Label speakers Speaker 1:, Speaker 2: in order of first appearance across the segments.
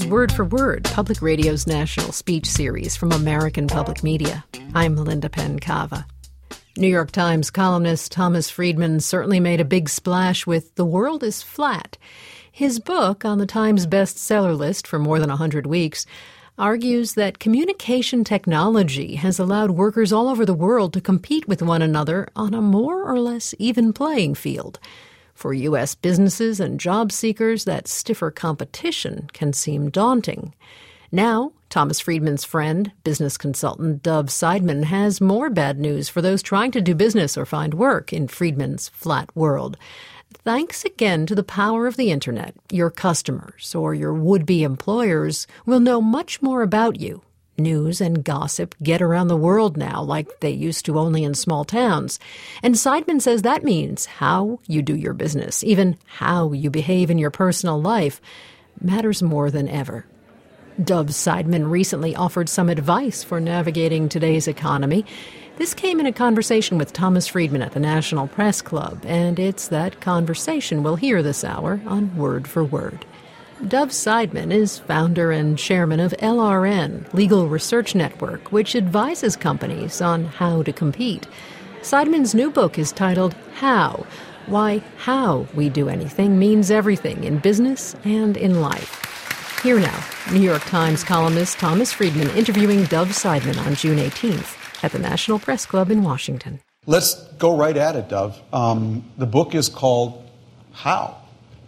Speaker 1: is Word for Word, Public Radio's national speech series from American Public Media. I'm Melinda Penn-Cava. New York Times columnist Thomas Friedman certainly made a big splash with The World is Flat. His book, on the Times bestseller list for more than 100 weeks, argues that communication technology has allowed workers all over the world to compete with one another on a more or less even playing field. For U.S. businesses and job seekers, that stiffer competition can seem daunting. Now, Thomas Friedman's friend, business consultant Dov Seidman, has more bad news for those trying to do business or find work in Friedman's flat world. Thanks again to the power of the Internet, your customers or your would-be employers will know much more about you. News and gossip get around the world now like they used to only in small towns. And Seidman says that means how you do your business, even how you behave in your personal life, matters more than ever. Dov Seidman recently offered some advice for navigating today's economy. This came in a conversation with Thomas Friedman at the National Press Club, and it's that conversation we'll hear this hour on Word for Word. Dov Seidman is founder and chairman of LRN, Legal Research Network, which advises companies on how to compete. Seidman's new book is titled How? Why how we do anything means everything in business and in life. Here now, New York Times columnist Thomas Friedman interviewing Dov Seidman on June 18th at the National Press Club in Washington.
Speaker 2: Let's go right at it, Dov. The book is called How?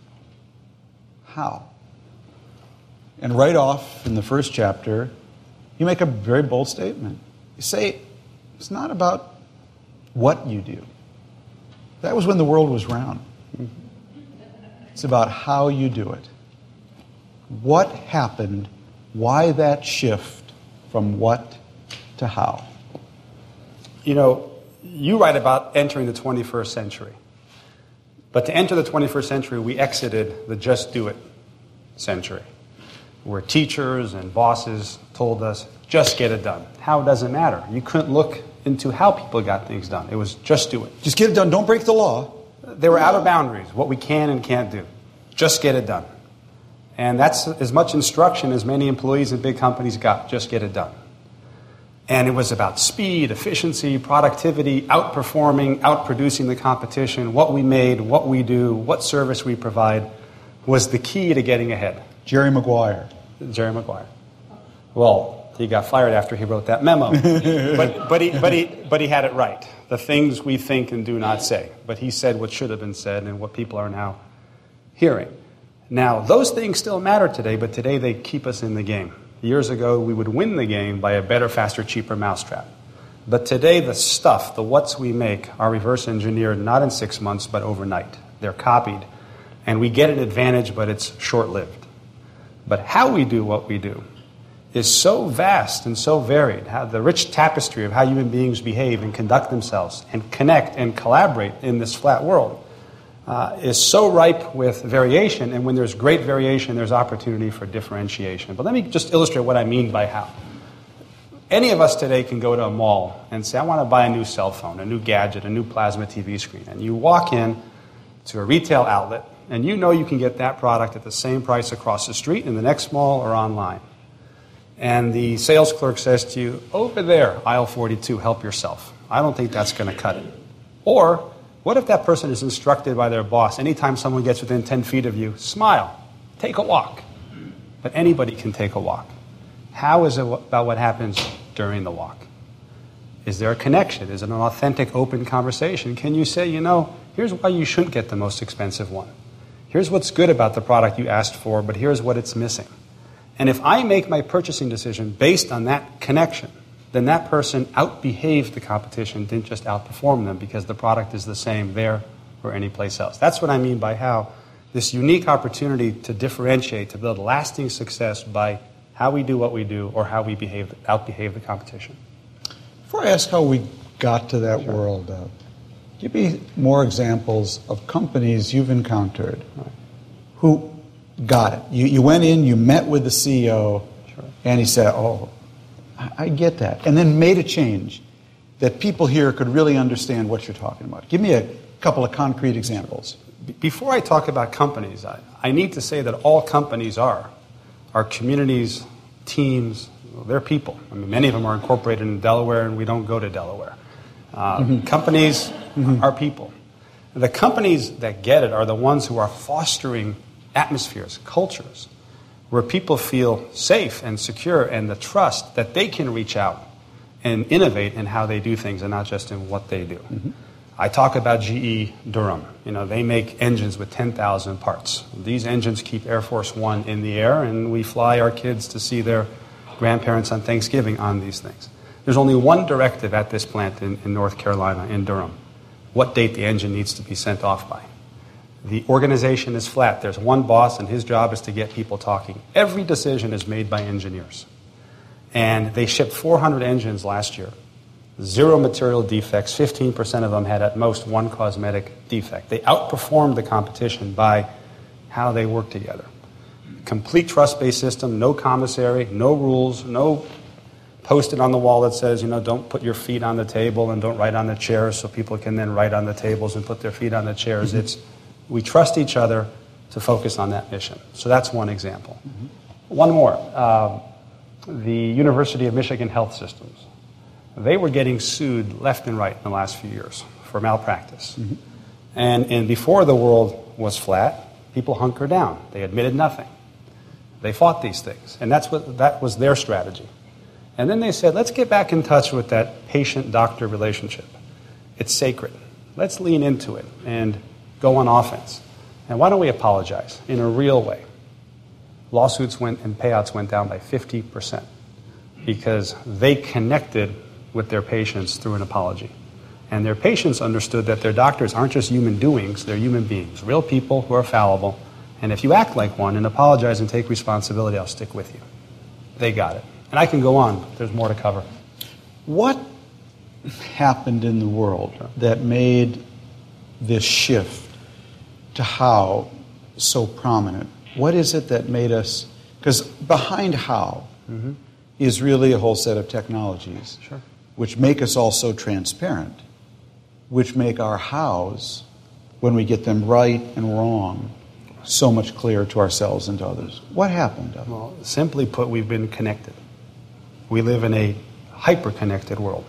Speaker 2: How? And right off in the first chapter, you make a very bold statement. You say, it's not about what you do. That was when the world was round. It's about how you do it. What happened? Why that shift from what to how?
Speaker 3: You know, you write about entering the 21st century. But to enter the 21st century, we exited the just do it century, where teachers and bosses told us, just get it done. How doesn't matter. You couldn't look into how people got things done. It was just do it.
Speaker 2: Just get it done. Don't break the law.
Speaker 3: They were out of boundaries, what we can and can't do. Just get it done. And that's as much instruction as many employees in big companies got. Just get it done. And it was about speed, efficiency, productivity, outperforming, outproducing the competition. What we made, what we do, what service we provide was the key to getting ahead.
Speaker 2: Jerry Maguire.
Speaker 3: Well, he got fired after he wrote that memo. but he had it right. The things we think and do not say. But he said what should have been said and what people are now hearing. Now, those things still matter today, but today they keep us in the game. Years ago, we would win the game by a better, faster, cheaper mousetrap. But today, the stuff, the whats we make, are reverse engineered not in 6 months, but overnight. They're copied. And we get an advantage, but it's short-lived. But how we do what we do is so vast and so varied. How the rich tapestry of how human beings behave and conduct themselves and connect and collaborate in this flat world is so ripe with variation. And when there's great variation, there's opportunity for differentiation. But let me just illustrate what I mean by how. Any of us today can go to a mall and say, I want to buy a new cell phone, a new gadget, a new plasma TV screen. And you walk in to a retail outlet, and you know you can get that product at the same price across the street in the next mall or online. And the sales clerk says to you, over there, aisle 42, help yourself. I don't think that's going to cut it. Or, what if that person is instructed by their boss, anytime someone gets within 10 feet of you, smile, take a walk. But anybody can take a walk. How is it about what happens during the walk? Is there a connection? Is it an authentic, open conversation? Can you say, you know, here's why you shouldn't get the most expensive one. Here's what's good about the product you asked for, but here's what it's missing. And if I make my purchasing decision based on that connection, then that person outbehaved the competition, didn't just outperform them because the product is the same there or anyplace else. That's what I mean by how this unique opportunity to differentiate, to build lasting success by how we do what we do or how we outbehave the competition.
Speaker 2: Before I ask how we got to that world, give me more examples of companies you've encountered who got it. You went in, you met with the CEO, and he said, oh, I get that. And then made a change that people here could really understand what you're talking about. Give me a couple of concrete examples.
Speaker 3: Before I talk about companies, I need to say that all companies are our communities, teams, they're people. I mean, many of them are incorporated in Delaware, and we don't go to Delaware. Companies are people. The companies that get it are the ones who are fostering atmospheres, cultures, where people feel safe and secure and the trust that they can reach out and innovate in how they do things and not just in what they do. I talk about GE Durham. You know, they make engines with 10,000 parts. These engines keep Air Force One in the air, and we fly our kids to see their grandparents on Thanksgiving on these things. There's only one directive at this plant in North Carolina, in Durham, what date the engine needs to be sent off by. The organization is flat. There's one boss, and his job is to get people talking. Every decision is made by engineers. And they shipped 400 engines last year. 0 material defects. 15% of them had at most one cosmetic defect. They outperformed the competition by how they work together. Complete trust-based system, no commissary, no rules, no post-it on the wall that says, you know, don't put your feet on the table and don't write on the chairs so people can then write on the tables and put their feet on the chairs. It's we trust each other to focus on that mission. So that's one example. One more. The University of Michigan Health Systems. They were getting sued left and right in the last few years for malpractice. And before the world was flat, people hunkered down. They admitted nothing. They fought these things. And that was their strategy. And then they said, let's get back in touch with that patient-doctor relationship. It's sacred. Let's lean into it and go on offense. And why don't we apologize in a real way? Lawsuits went and payouts went down by 50% because they connected with their patients through an apology. And their patients understood that their doctors aren't just human doings, they're human beings, real people who are fallible. And if you act like one and apologize and take responsibility, I'll stick with you. They got it. And I can go on, but there's more to cover.
Speaker 2: What happened in the world that made this shift to how so prominent? What is it that made us, because behind how is really a whole set of technologies which make us all so transparent, which make our hows, when we get them right and wrong, so much clearer to ourselves and to others. What happened?
Speaker 3: Well, simply put, we've been connected. We live in a hyper-connected world.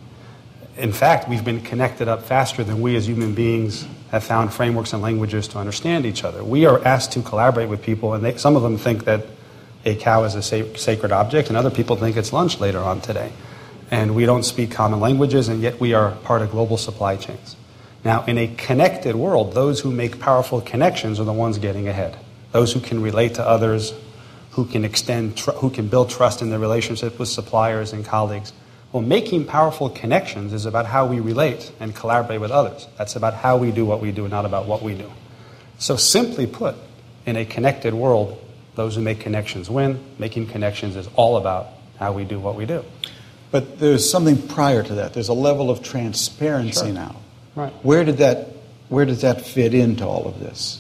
Speaker 3: In fact, we've been connected up faster than we as human beings have found frameworks and languages to understand each other. We are asked to collaborate with people, and some of them think that a cow is a sacred object, and other people think it's lunch later on today. And we don't speak common languages, and yet we are part of global supply chains. Now, in a connected world, those who make powerful connections are the ones getting ahead. Those who can relate to others, who can who can build trust in their relationship with suppliers and colleagues. Well, making powerful connections is about how we relate and collaborate with others. That's about how we do what we do, not about what we do. So simply put, in a connected world, those who make connections win. Making connections is all about how we do what we do.
Speaker 2: But there's something prior to that. There's a level of transparency now.
Speaker 3: Right.
Speaker 2: Where does that fit into all of this?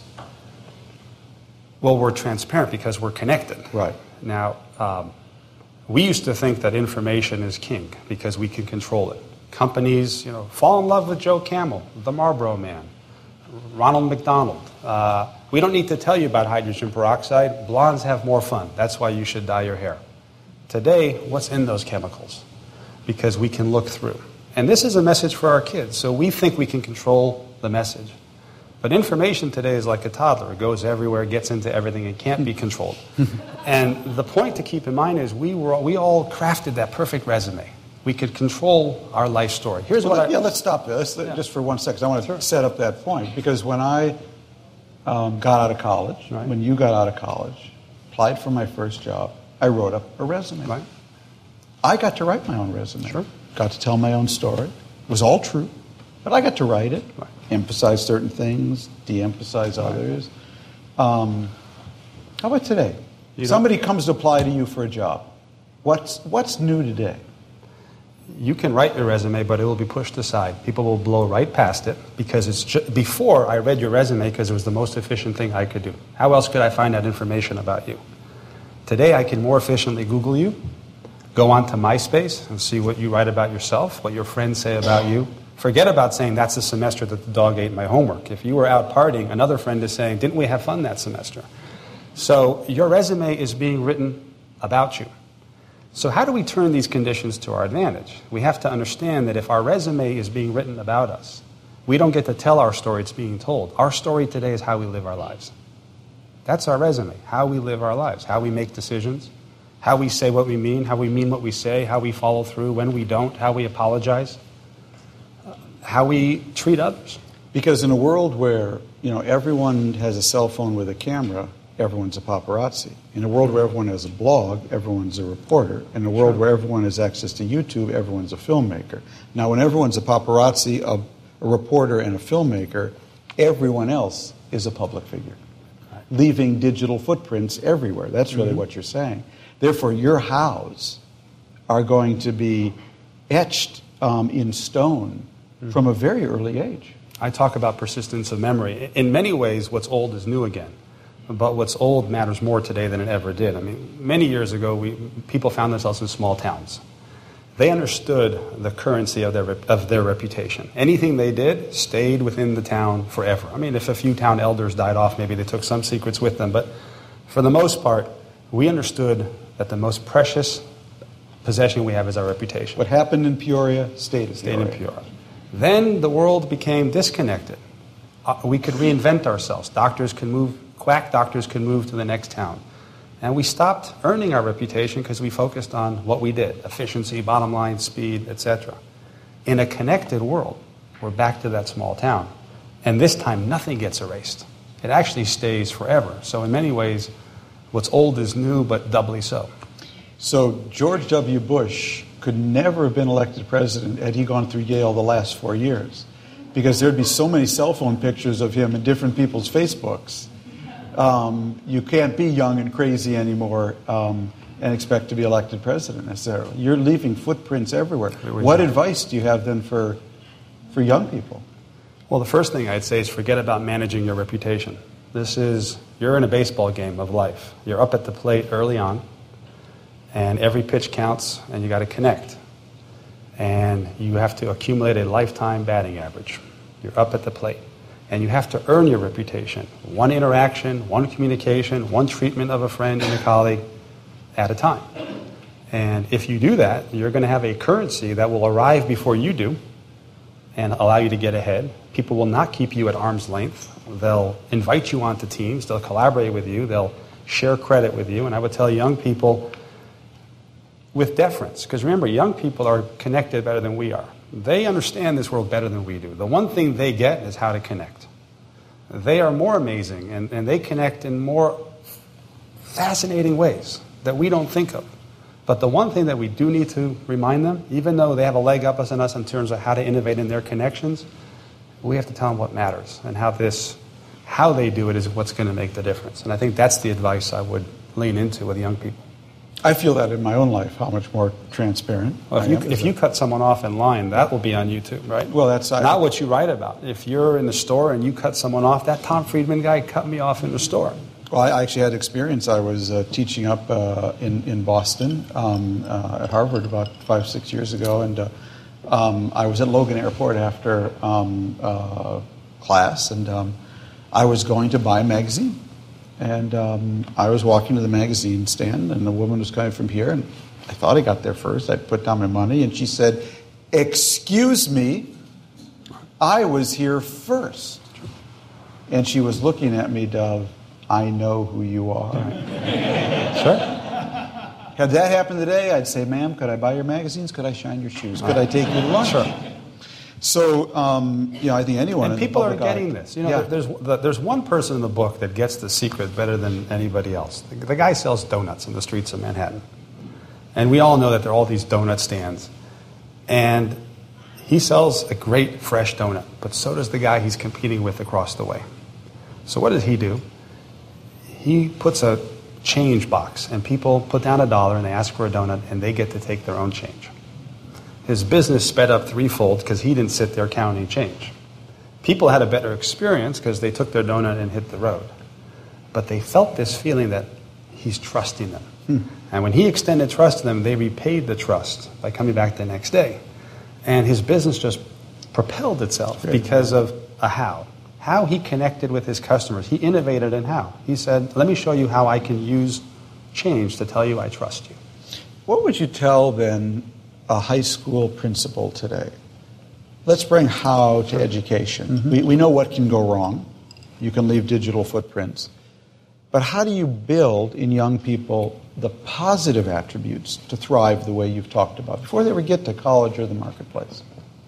Speaker 3: Well, we're transparent because we're connected.
Speaker 2: Right.
Speaker 3: Now, we used to think that information is king because we can control it. Companies, fall in love with Joe Camel, the Marlboro Man, Ronald McDonald. We don't need to tell you about hydrogen peroxide. Blondes have more fun. That's why you should dye your hair. Today, what's in those chemicals? Because we can look through. And this is a message for our kids. So we think we can control the message. But information today is like a toddler. It goes everywhere, gets into everything, and can't be controlled. And the point to keep in mind is we all crafted that perfect resume. We could control our life story.
Speaker 2: Let's stop there. Just for 1 second. I want to set up that point. Because when I got out of college, when you got out of college, applied for my first job, I wrote up a resume.
Speaker 3: Right.
Speaker 2: I got to write my own resume.
Speaker 3: Sure.
Speaker 2: Got to tell my own story. It was all true. But I got to write it, emphasize certain things, de-emphasize others. How about today? Somebody comes to apply to you for a job. What's new today?
Speaker 3: You can write your resume, but it will be pushed aside. People will blow right past it because before I read your resume because it was the most efficient thing I could do. How else could I find out information about you? Today I can more efficiently Google you, go on to MySpace and see what you write about yourself, what your friends say about you. Forget about saying that's the semester that the dog ate my homework. If you were out partying, another friend is saying, didn't we have fun that semester? So your resume is being written about you. So how do we turn these conditions to our advantage? We have to understand that if our resume is being written about us, we don't get to tell our story, it's being told. Our story today is how we live our lives. That's our resume, how we live our lives, how we make decisions, how we say what we mean, how we mean what we say, how we follow through, when we don't, how we apologize, how we treat others.
Speaker 2: Because in a world where, everyone has a cell phone with a camera, everyone's a paparazzi. In a world where everyone has a blog, everyone's a reporter. In a world where everyone has access to YouTube, everyone's a filmmaker. Now, when everyone's a paparazzi, a reporter, and a filmmaker, everyone else is a public figure, leaving digital footprints everywhere. That's really what you're saying. Therefore, your hows are going to be etched in stone from a very early age.
Speaker 3: I talk about persistence of memory. In many ways, what's old is new again. But what's old matters more today than it ever did. I mean, many years ago, people found themselves in small towns. They understood the currency of their reputation. Anything they did stayed within the town forever. I mean, if a few town elders died off, maybe they took some secrets with them. But for the most part, we understood that the most precious possession we have is our reputation.
Speaker 2: What happened in Peoria stayed in
Speaker 3: Peoria. Then the world became disconnected. We could reinvent ourselves. Quack doctors could move to the next town. And we stopped earning our reputation because we focused on what we did, efficiency, bottom line, speed, etc. In a connected world, we're back to that small town. And this time, nothing gets erased. It actually stays forever. So in many ways, what's old is new, but doubly so.
Speaker 2: So George W. Bush could never have been elected president had he gone through Yale the last 4 years, because there'd be so many cell phone pictures of him in different people's Facebooks. You can't be young and crazy anymore and expect to be elected president necessarily. You're leaving footprints everywhere. What advice do you have then for young people?
Speaker 3: Well, the first thing I'd say is forget about managing your reputation. You're in a baseball game of life. You're up at the plate early on, and every pitch counts, and you got to connect. And you have to accumulate a lifetime batting average. You're up at the plate. And you have to earn your reputation. One interaction, one communication, one treatment of a friend and a colleague at a time. And if you do that, you're going to have a currency that will arrive before you do and allow you to get ahead. People will not keep you at arm's length. They'll invite you onto teams. They'll collaborate with you. They'll share credit with you. And I would tell young people with deference, because remember, young people are connected better than we are. They understand this world better than we do. The one thing they get is how to connect. They are more amazing, and they connect in more fascinating ways that we don't think of. But the one thing that we do need to remind them, even though they have a leg up on us in terms of how to innovate in their connections, we have to tell them what matters, and how they do it is what's going to make the difference. And I think that's the advice I would lean into with young people.
Speaker 2: I feel that in my own life, how much more transparent.
Speaker 3: Well, if you cut someone off in line, that will be on YouTube, right?
Speaker 2: Well, that's
Speaker 3: not what you write about. If you're in the store and you cut someone off, that Tom Friedman guy cut me off in the store.
Speaker 2: Well, I actually had experience. I was teaching up in Boston at Harvard about 5-6 years ago, and I was at Logan Airport after class, and I was going to buy a magazine. And I was walking to the magazine stand, and the woman was coming from here, and I thought I got there first. I put down my money, and she said, "Excuse me, I was here first." And she was looking at me, Dove, I know who you are.
Speaker 3: Sure.
Speaker 2: Had that happened today, I'd say, "Ma'am, could I buy your magazines? Could I shine your shoes? Could I take you to lunch?"
Speaker 3: Sure.
Speaker 2: So, I think anyone...
Speaker 3: And people are getting this. There's one person in the book that gets the secret better than anybody else. The guy sells donuts in the streets of Manhattan. And we all know that there are all these donut stands. And he sells a great fresh donut, but so does the guy he's competing with across the way. So what does he do? He puts a change box, and people put down $1 and they ask for a donut, and they get to take their own change. His business sped up threefold because he didn't sit there counting change. People had a better experience because they took their donut and hit the road. But they felt this feeling that he's trusting them. And when he extended trust to them, they repaid the trust by coming back the next day. And his business just propelled itself because of a how. how he connected with his customers. He innovated in how. He said, let me show you how I can use change to tell you I trust you.
Speaker 2: What would you tell, then, a high school principal today? Let's bring how to education. Mm-hmm. We know what can go wrong. You can leave digital footprints. But how do you build in young people the positive attributes to thrive the way you've talked about before they ever get to college or the marketplace?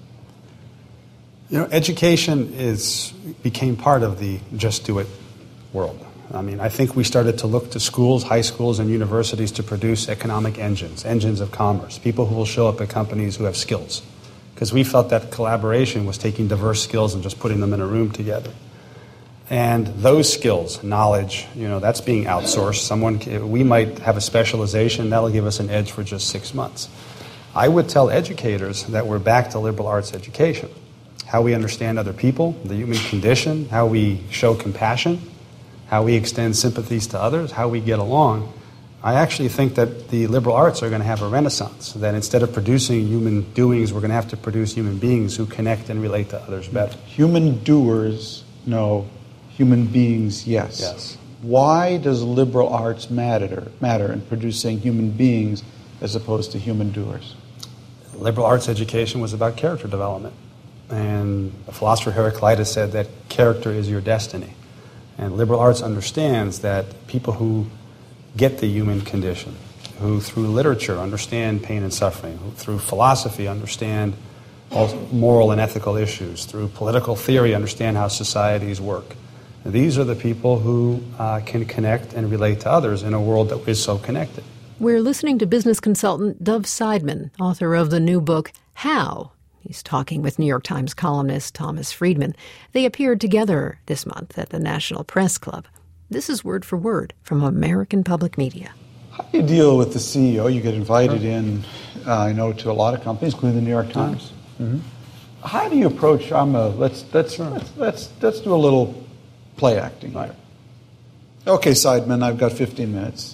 Speaker 3: Education became part of the just do it world. I mean, I think we started to look to schools, high schools, and universities to produce economic engines of commerce, people who will show up at companies who have skills. Because we felt that collaboration was taking diverse skills and just putting them in a room together. And those skills, knowledge, that's being outsourced. We might have a specialization, that'll give us an edge for just 6 months. I would tell educators that we're back to liberal arts education. How we understand other people, the human condition, how we show compassion, how we extend sympathies to others, how we get along. I actually think that the liberal arts are going to have a renaissance, that instead of producing human doings, we're going to have to produce human beings who connect and relate to others better.
Speaker 2: Human doers, no. Human beings, yes.
Speaker 3: Yes.
Speaker 2: Why does liberal arts matter in producing human beings as opposed to human doers?
Speaker 3: Liberal arts education was about character development. And the philosopher Heraclitus said that character is your destiny. And liberal arts understands that people who get the human condition, who through literature understand pain and suffering, who through philosophy understand all moral and ethical issues, through political theory understand how societies work. These are the people who can connect and relate to others in a world that is so connected.
Speaker 1: We're listening to business consultant Dov Seidman, author of the new book, How? He's talking with New York Times columnist Thomas Friedman. They appeared together this month at the National Press Club. This is word for word from American Public Media.
Speaker 2: How do you deal with the CEO? You get invited in, I know, to a lot of companies, including the New York Times. Mm-hmm. How do you approach? Let's do a little play acting here. Okay, Seidman, I've got 15 minutes.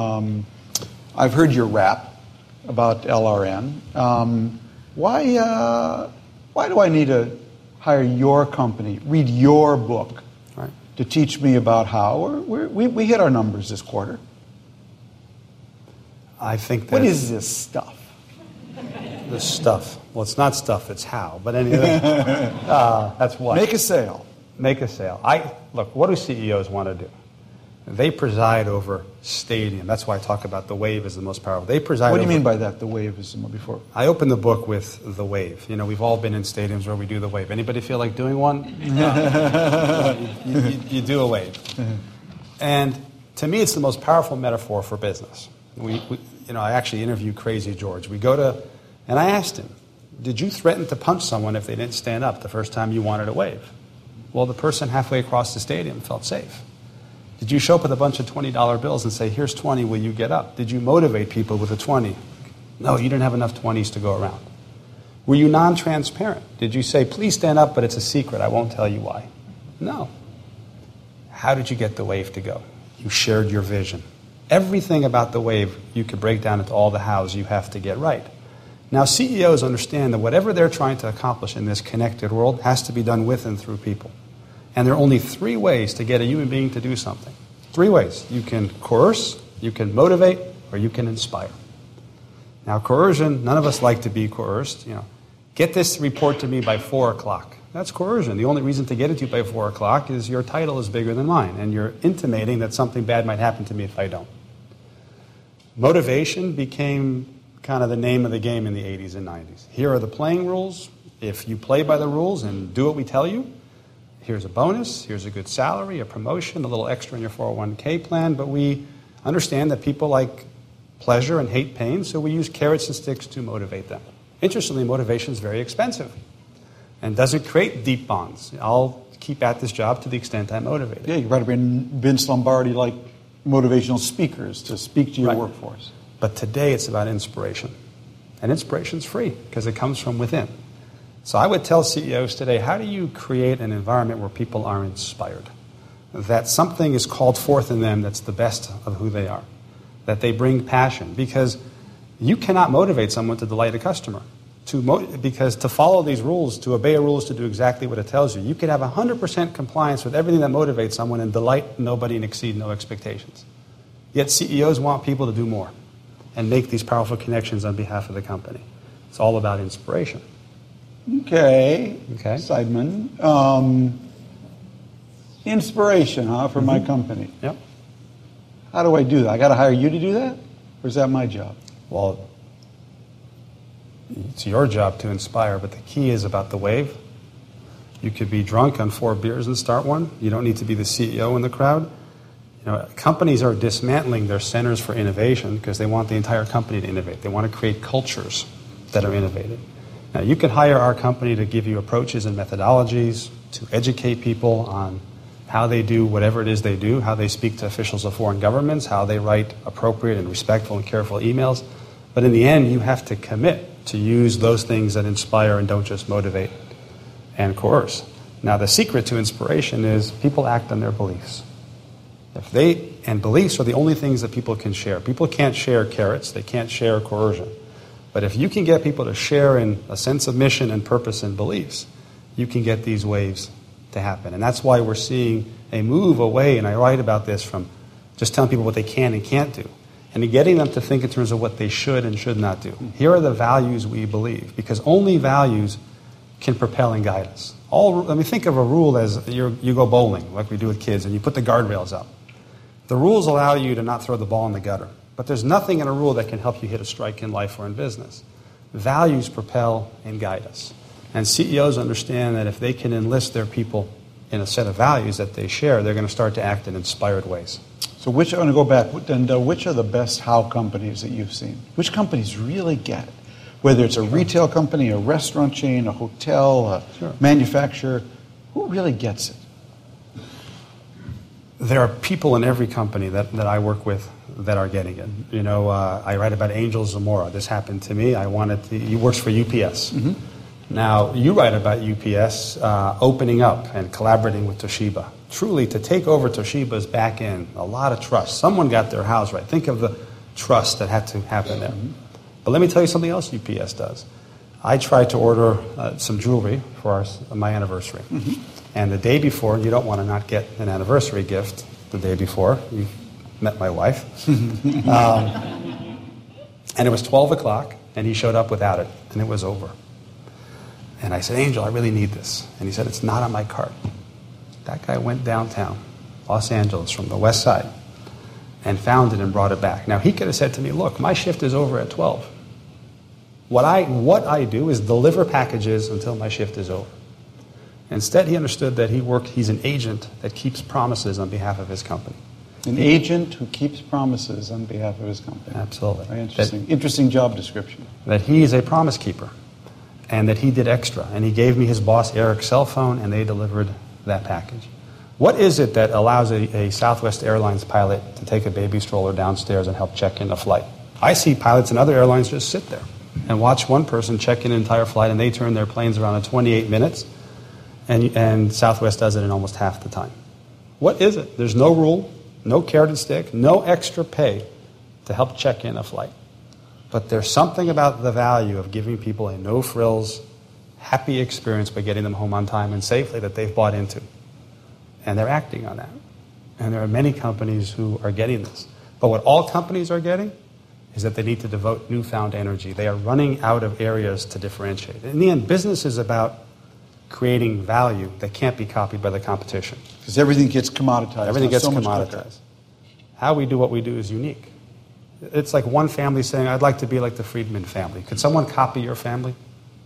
Speaker 2: I've heard your rap about LRN. Why do I need to hire your company, read your book, right, to teach me about how? We hit our numbers this quarter.
Speaker 3: I think that...
Speaker 2: What is this stuff?
Speaker 3: The stuff. Well, it's not stuff, it's how. But anyway, that's what.
Speaker 2: Make a sale.
Speaker 3: Make a sale. Look, what do CEOs want to do? They preside over stadium. That's why I talk about the wave as the most powerful. They preside.
Speaker 2: What do you mean by that? The wave is before.
Speaker 3: I opened the book with the wave. We've all been in stadiums where we do the wave. Anybody feel like doing one? You do a wave. And to me, it's the most powerful metaphor for business. I actually interviewed Crazy George. And I asked him, did you threaten to punch someone if they didn't stand up the first time you wanted a wave? Well, the person halfway across the stadium felt safe. Did you show up with a bunch of $20 bills and say, here's 20, will you get up? Did you motivate people with a 20? No, you didn't have enough 20s to go around. Were you non-transparent? Did you say, please stand up, but it's a secret, I won't tell you why? No. How did you get the wave to go? You shared your vision. Everything about the wave you could break down into all the hows you have to get right. Now, CEOs understand that whatever they're trying to accomplish in this connected world has to be done with and through people. And there are only 3 ways to get a human being to do something. 3 ways. You can coerce, you can motivate, or you can inspire. Now, coercion, none of us like to be coerced. Get this report to me by 4 o'clock. That's coercion. The only reason to get it to you by 4 o'clock is your title is bigger than mine, and you're intimating that something bad might happen to me if I don't. Motivation became kind of the name of the game in the 80s and 90s. Here are the playing rules. If you play by the rules and do what we tell you, here's a bonus, here's a good salary, a promotion, a little extra in your 401k plan, but we understand that people like pleasure and hate pain, so we use carrots and sticks to motivate them. Interestingly, motivation is very expensive and doesn't create deep bonds. I'll keep at this job to the extent I'm motivated.
Speaker 2: Yeah, you've got to bring Vince Lombardi-like motivational speakers to speak to your workforce.
Speaker 3: But today it's about inspiration. And inspiration's free because it comes from within. So I would tell CEOs today, how do you create an environment where people are inspired? That something is called forth in them that's the best of who they are. That they bring passion. Because you cannot motivate someone to delight a customer. because to follow these rules, to obey a rule is to do exactly what it tells you. You could have 100% compliance with everything that motivates someone and delight nobody and exceed no expectations. Yet CEOs want people to do more and make these powerful connections on behalf of the company. It's all about inspiration.
Speaker 2: Okay. Seidman. Inspiration, for my company.
Speaker 3: Yep.
Speaker 2: How do I do that? I got to hire you to do that? Or is that my job?
Speaker 3: Well, it's your job to inspire, but the key is about the wave. You could be drunk on 4 beers and start one. You don't need to be the CEO in the crowd. Companies are dismantling their centers for innovation because they want the entire company to innovate. They want to create cultures that are innovative. Now, you can hire our company to give you approaches and methodologies to educate people on how they do whatever it is they do, how they speak to officials of foreign governments, how they write appropriate and respectful and careful emails. But in the end, you have to commit to use those things that inspire and don't just motivate and coerce. Now, the secret to inspiration is people act on their beliefs. And beliefs are the only things that people can share. People can't share carrots. They can't share coercion. But if you can get people to share in a sense of mission and purpose and beliefs, you can get these waves to happen. And that's why we're seeing a move away, and I write about this, from just telling people what they can and can't do, and getting them to think in terms of what they should and should not do. Here are the values we believe, because only values can propel and guide us. Think of a rule as you go bowling, like we do with kids, and you put the guardrails up. The rules allow you to not throw the ball in the gutter, but there's nothing in a rule that can help you hit a strike in life or in business. Values propel and guide us. And CEOs understand that if they can enlist their people in a set of values that they share, they're going to start to act in inspired ways.
Speaker 2: So I'm going to go back, and which are the best how companies that you've seen? Which companies really get it? Whether it's a retail company, a restaurant chain, a hotel, a manufacturer, who really gets it?
Speaker 3: There are people in every company that I work with that are getting it. I write about Angel Zamora. This happened to me. He works for UPS. Mm-hmm. Now, you write about UPS opening up and collaborating with Toshiba. Truly, to take over Toshiba's back end, a lot of trust. Someone got their house right. Think of the trust that had to happen there. Mm-hmm. But let me tell you something else UPS does. I tried to order some jewelry for my anniversary. Mm-hmm. And the day before, you don't want to not get an anniversary gift the day before. You met my wife. And it was 12 o'clock, and he showed up without it, and it was over. And I said, Angel, I really need this. And he said, it's not on my cart. That guy went downtown, Los Angeles, from the west side, and found it and brought it back. Now, he could have said to me, look, my shift is over at 12. What I do is deliver packages until my shift is over. Instead, he understood that he's an agent that keeps promises on behalf of his company.
Speaker 2: An agent who keeps promises on behalf of his company.
Speaker 3: Absolutely.
Speaker 2: Very interesting. Interesting job description.
Speaker 3: That he is a promise keeper, and that he did extra. And he gave me his boss Eric's cell phone, and they delivered that package. What is it that allows a Southwest Airlines pilot to take a baby stroller downstairs and help check in a flight? I see pilots in other airlines just sit there and watch one person check in an entire flight, and they turn their planes around in 28 minutes, and Southwest does it in almost half the time. What is it? There's no rule, no carrot and stick, no extra pay to help check in a flight. But there's something about the value of giving people a no-frills, happy experience by getting them home on time and safely that they've bought into. And they're acting on that. And there are many companies who are getting this. But what all companies are getting is that they need to devote newfound energy. They are running out of areas to differentiate. In the end, business is about creating value that can't be copied by the competition.
Speaker 2: Because everything gets commoditized.
Speaker 3: Everything gets commoditized. How we do what we do is unique. It's like one family saying, I'd like to be like the Friedman family. Could someone copy your family?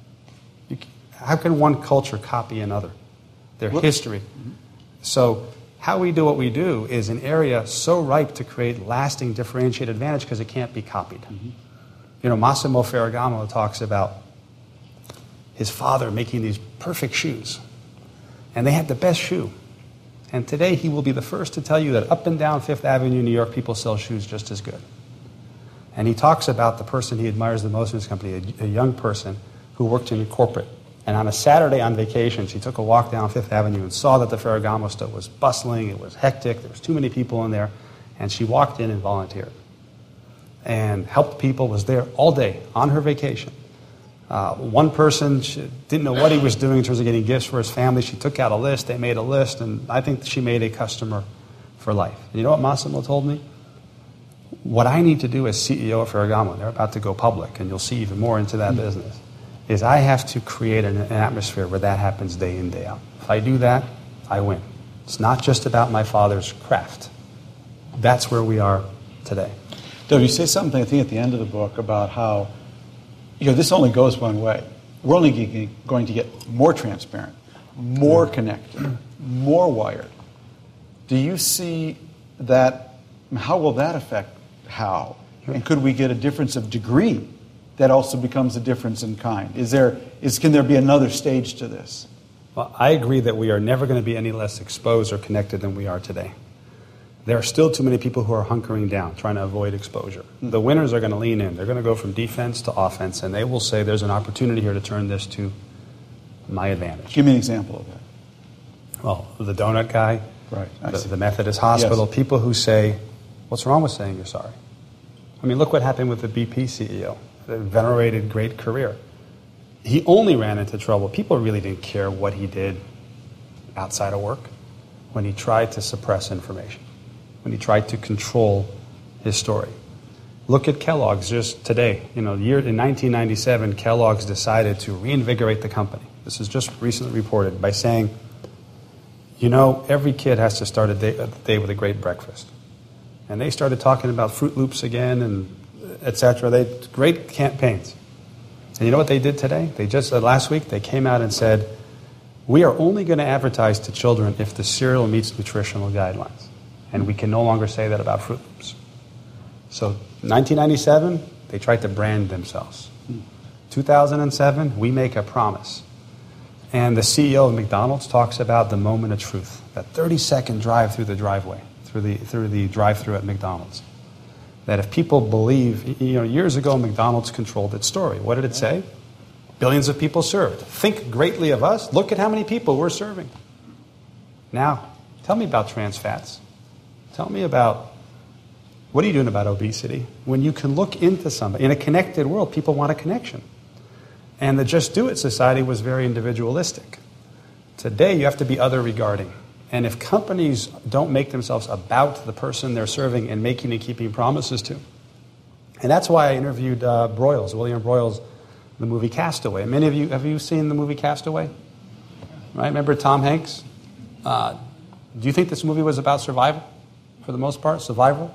Speaker 3: How can one culture copy another? Their history. So how we do what we do is an area so ripe to create lasting differentiated advantage because it can't be copied. Mm-hmm. Massimo Ferragamo talks about his father making these perfect shoes. And they had the best shoe. And today he will be the first to tell you that up and down Fifth Avenue, New York, people sell shoes just as good. And he talks about the person he admires the most in his company, a young person who worked in corporate. And on a Saturday on vacation, she took a walk down Fifth Avenue and saw that the Ferragamo store was bustling, it was hectic, there was too many people in there, and she walked in and volunteered. And helped people, was there all day on her vacation. One person didn't know what he was doing in terms of getting gifts for his family. She took out a list. They made a list, and I think she made a customer for life. And you know what Massimo told me? What I need to do as CEO of Ferragamo, they're about to go public, and you'll see even more into that business, is I have to create an atmosphere where that happens day in, day out. If I do that, I win. It's not just about my father's craft. That's where we are today.
Speaker 2: Dov, you say something, I think, at the end of the book about how, this only goes one way. We're only going to get more transparent, more connected, more wired. Do you see that? How will that affect how? And could we get a difference of degree that also becomes a difference in kind? Can there be another stage to this?
Speaker 3: Well, I agree that we are never going to be any less exposed or connected than we are today. There are still too many people who are hunkering down, trying to avoid exposure. The winners are going to lean in. They're going to go from defense to offense, and they will say there's an opportunity here to turn this to my advantage.
Speaker 2: Give me an example of that.
Speaker 3: Well, the donut guy,
Speaker 2: right?
Speaker 3: The Methodist Hospital, yes. People who say, what's wrong with saying you're sorry? I mean, look what happened with the BP CEO, the venerated great career. He only ran into trouble. People really didn't care what he did outside of work when he tried to suppress information, when he tried to control his story. Look at Kellogg's just today. In 1997, Kellogg's decided to reinvigorate the company. This is just recently reported by saying, every kid has to start a day with a great breakfast. And they started talking about Fruit Loops again and et cetera. Great campaigns. And you know what they did today? They just, last week, they came out and said, we are only going to advertise to children if the cereal meets nutritional guidelines. And we can no longer say that about Fruit Loops. So 1997, they tried to brand themselves. 2007, we make a promise. And the CEO of McDonald's talks about the moment of truth, that 30-second drive through the driveway, through the drive-through at McDonald's. That if people believe, years ago McDonald's controlled its story. What did it say? Billions of people served. Think greatly of us. Look at how many people we're serving. Now, tell me about trans fats. Tell me about, what are you doing about obesity? When you can look into somebody. In a connected world, people want a connection. And the Just Do It society was very individualistic. Today, you have to be other regarding. And if companies don't make themselves about the person they're serving and making and keeping promises to. And that's why I interviewed William Broyles, the movie Castaway. Many of you, have you seen the movie Castaway? Right? Remember Tom Hanks? Do you think this movie was about survival? For the most part, survival?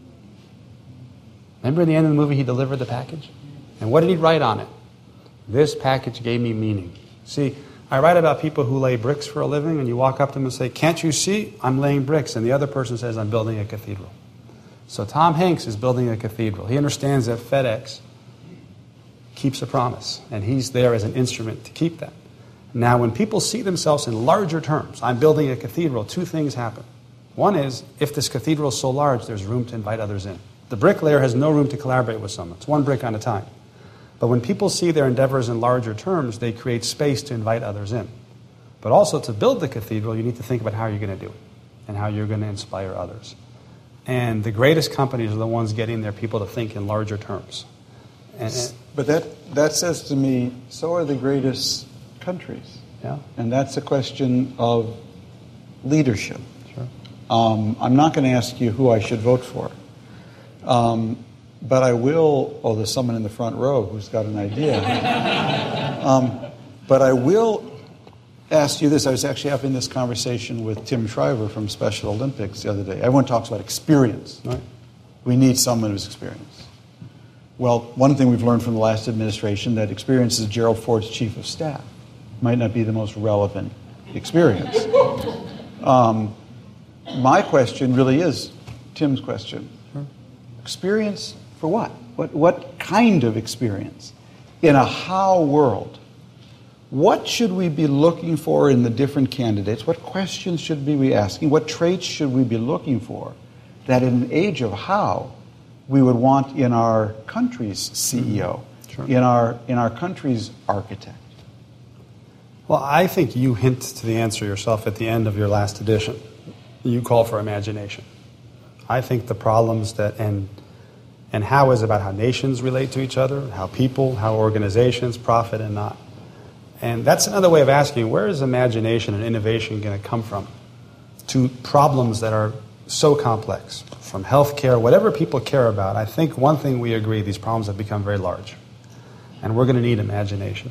Speaker 3: Remember at the end of the movie he delivered the package? And what did he write on it? This package gave me meaning. See, I write about people who lay bricks for a living, and you walk up to them and say, can't you see? I'm laying bricks. And the other person says, I'm building a cathedral. So Tom Hanks is building a cathedral. He understands that FedEx keeps a promise, and he's there as an instrument to keep that. Now, when people see themselves in larger terms, I'm building a cathedral, two things happen. One is, if this cathedral is so large, there's room to invite others in. The bricklayer has no room to collaborate with someone. It's one brick at a time. But when people see their endeavors in larger terms, they create space to invite others in. But also, to build the cathedral, you need to think about how you're going to do it and how you're going to inspire others. And the greatest companies are the ones getting their people to think in larger terms.
Speaker 2: But that says to me, so are the greatest countries.
Speaker 3: Yeah.
Speaker 2: And that's a question of leadership.
Speaker 3: Sure.
Speaker 2: I'm not going to ask you who I should vote for. But I will, there's someone in the front row who's got an idea. But I will ask you this. I was actually having this conversation with Tim Shriver from Special Olympics the other day. Everyone talks about experience. Right? We need someone who's experienced. Well, one thing we've learned from the last administration, that experience is Gerald Ford's chief of staff. Might not be the most relevant experience. My question really is Tim's question. Sure. Experience for what? What kind of experience? In a how world, what should we be looking for in the different candidates? What questions should we be asking? What traits should we be looking for that in an age of how we would want in our country's CEO, sure, in our country's architect?
Speaker 3: Well, I think you hint to the answer yourself at the end of your last edition. You call for imagination. I think the problems and And how is about how nations relate to each other, how people, how organizations profit and not. And that's another way of asking, where is imagination and innovation going to come from to problems that are so complex? From healthcare, whatever people care about, I think one thing we agree, these problems have become very large. And we're going to need imagination.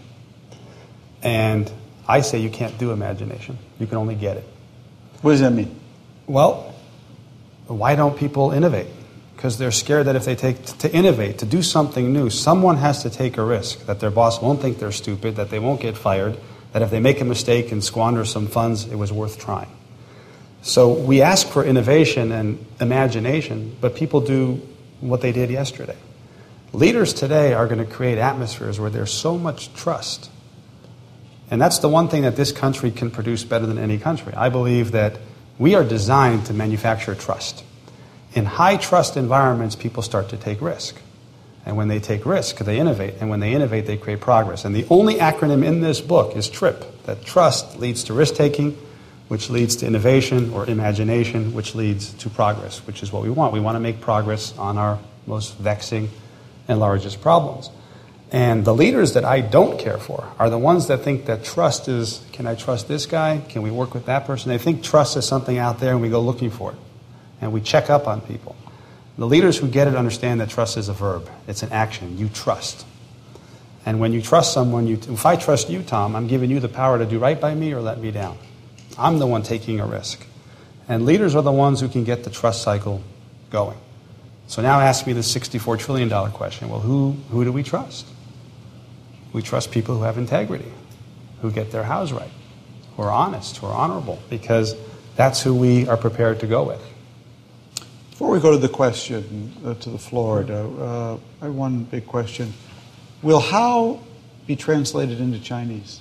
Speaker 3: And I say you can't do imagination. You can only get it.
Speaker 2: What does that mean?
Speaker 3: Well, why don't people innovate? Because they're scared that if they to innovate, to do something new, someone has to take a risk, that their boss won't think they're stupid, that they won't get fired, that if they make a mistake and squander some funds, it was worth trying. So we ask for innovation and imagination, but people do what they did yesterday. Leaders today are going to create atmospheres where there's so much trust. And that's the one thing that this country can produce better than any country. I believe that we are designed to manufacture trust. In high trust environments, people start to take risk. And when they take risk, they innovate. And when they innovate, they create progress. And the only acronym in this book is TRIP, that trust leads to risk-taking, which leads to innovation, or imagination, which leads to progress, which is what we want. We want to make progress on our most vexing and largest problems. And the leaders that I don't care for are the ones that think that trust is, can I trust this guy? Can we work with that person? They think trust is something out there and we go looking for it. And we check up on people. The leaders who get it understand that trust is a verb. It's an action. You trust. And when you trust someone, if I trust you, Tom, I'm giving you the power to do right by me or let me down. I'm the one taking a risk. And leaders are the ones who can get the trust cycle going. So now ask me the $64 trillion question. Well, who do we trust? We trust people who have integrity, who get their house right, who are honest, who are honorable, because that's who we are prepared to go with.
Speaker 2: Before we go to the question, to the floor, I have one big question. Will how be translated into Chinese?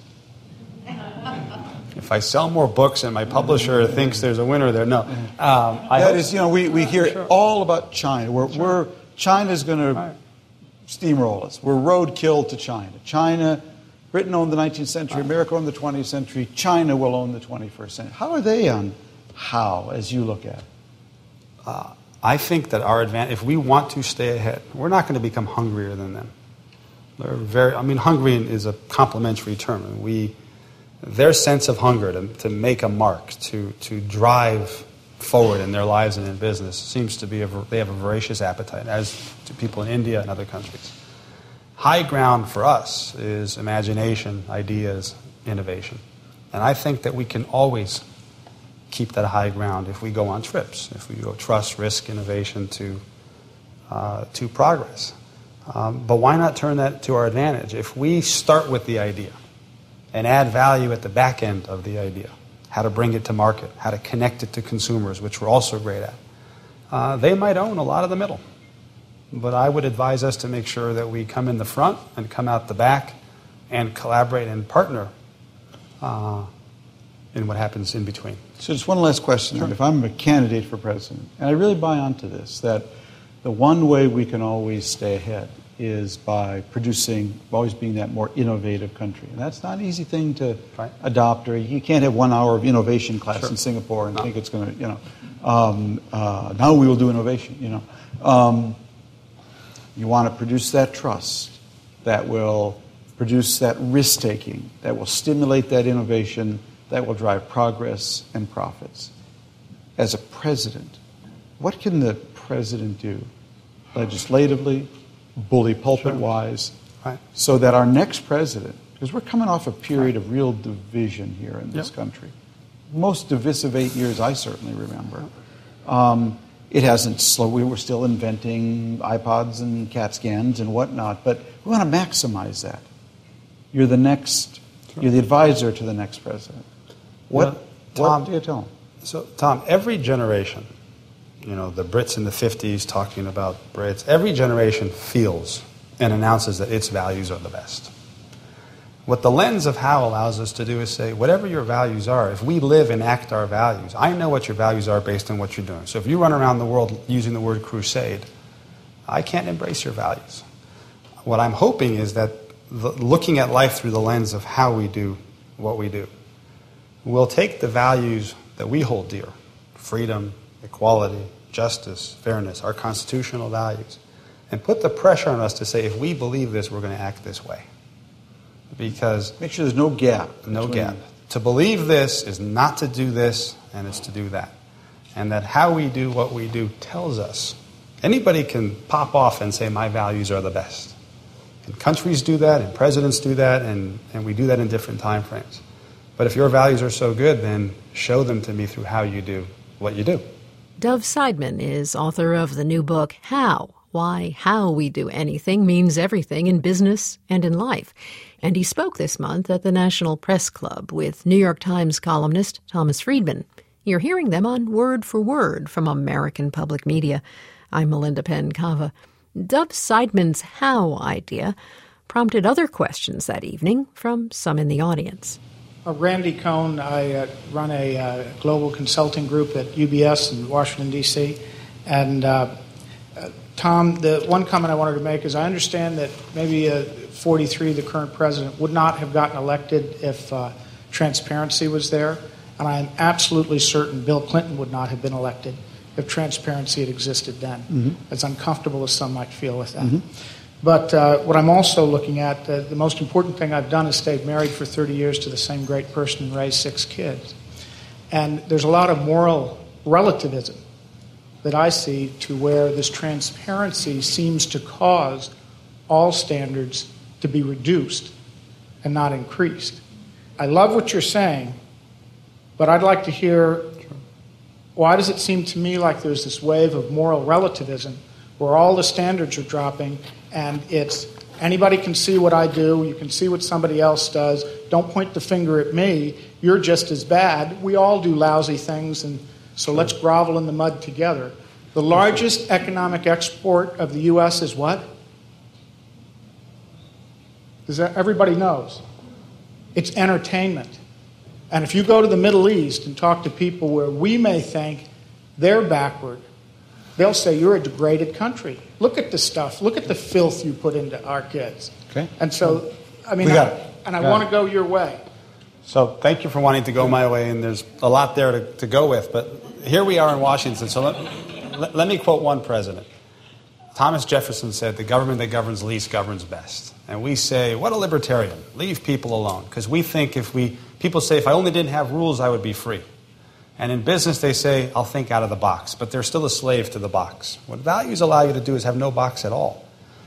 Speaker 3: If I sell more books and my publisher thinks there's a winner there, no.
Speaker 2: We hear all about China. China's going to steamroll us. We're roadkill to China. Britain owned the 19th century, America owned the 20th century, China will own the 21st century. How are they on how, as you look at it?
Speaker 3: I think that our advantage, if we want to stay ahead, we're not going to become hungrier than them. Hungry is a complimentary term. Their sense of hunger to make a mark, to drive forward in their lives and in business seems to be, they have a voracious appetite, as do people in India and other countries. High ground for us is imagination, ideas, innovation. And I think that we can always keep that high ground if we go on trips, if we go trust, risk, innovation to progress. But why not turn that to our advantage? If we start with the idea and add value at the back end of the idea, how to bring it to market, how to connect it to consumers, which we're also great at, they might own a lot of the middle. But I would advise us to make sure that we come in the front and come out the back and collaborate and partner in what happens in between.
Speaker 2: So just one last question. Sure. If I'm a candidate for president, and I really buy onto this, that the one way we can always stay ahead is by always being that more innovative country. And that's not an easy thing to adopt, or you can't have 1 hour of innovation class in Singapore and think it's going to, now we will do innovation, You want to produce that trust that will produce that risk-taking, that will stimulate that innovation, that will drive progress and profits. As a president, what can the president do legislatively, bully pulpit-wise, so that our next president, because we're coming off a period of real division here in this country, most divisive 8 years I certainly remember. It hasn't slowed. We were still inventing iPods and CAT scans and whatnot, but we want to maximize that. You're the advisor to the next president. What do you tell them?
Speaker 3: So, Tom, every generation, the Brits in the 50s talking about Brits, every generation feels and announces that its values are the best. What the lens of how allows us to do is say, whatever your values are, if we live and act our values, I know what your values are based on what you're doing. So if you run around the world using the word crusade, I can't embrace your values. What I'm hoping is that looking at life through the lens of how we do what we do, we'll take the values that we hold dear, freedom, equality, justice, fairness, our constitutional values, and put the pressure on us to say, if we believe this, we're going to act this way. Because
Speaker 2: make sure there's no gap.
Speaker 3: No gap. To believe this is not to do this, and it's to do that. And that how we do what we do tells us. Anybody can pop off and say, my values are the best. And countries do that, and presidents do that, and we do that in different time frames. But if your values are so good, then show them to me through how you do what you do.
Speaker 1: Dov Seidman is author of the new book, How? Why How We Do Anything Means Everything in Business and in Life. And he spoke this month at the National Press Club with New York Times columnist Thomas Friedman. You're hearing them on Word for Word from American Public Media. I'm Melinda Penn-Cava. Dov Seidman's How idea prompted other questions that evening from some in the audience.
Speaker 4: Randy Cohn, I run a global consulting group at UBS in Washington, D.C. And Tom, the one comment I wanted to make is I understand that maybe 43, the current president, would not have gotten elected if transparency was there. And I am absolutely certain Bill Clinton would not have been elected if transparency had existed then, as uncomfortable as some might feel with that. But what I'm also looking at, the most important thing I've done is stayed married for 30 years to the same great person and raised 6 kids. And there's a lot of moral relativism that I see to where this transparency seems to cause all standards to be reduced and not increased. I love what you're saying, but I'd like to hear, why does it seem to me like there's this wave of moral relativism where all the standards are dropping and it's anybody can see what I do, you can see what somebody else does, don't point the finger at me, you're just as bad, we all do lousy things, and so let's grovel in the mud together. The largest economic export of the U.S. is what? Everybody knows. It's entertainment. And if you go to the Middle East and talk to people where we may think they're backward, they'll say you're a degraded country. Look at the stuff. Look at the filth you put into our kids.
Speaker 2: Okay.
Speaker 4: And so, I mean, I want to go your way.
Speaker 3: So thank you for wanting to go my way, and there's a lot there to go with. But here we are in Washington. So let me quote one president. Thomas Jefferson said, the government that governs least governs best. And we say, what a libertarian. Leave people alone. Because we think people say, if I only didn't have rules, I would be free. And in business, they say, I'll think out of the box. But they're still a slave to the box. What values allow you to do is have no box at all.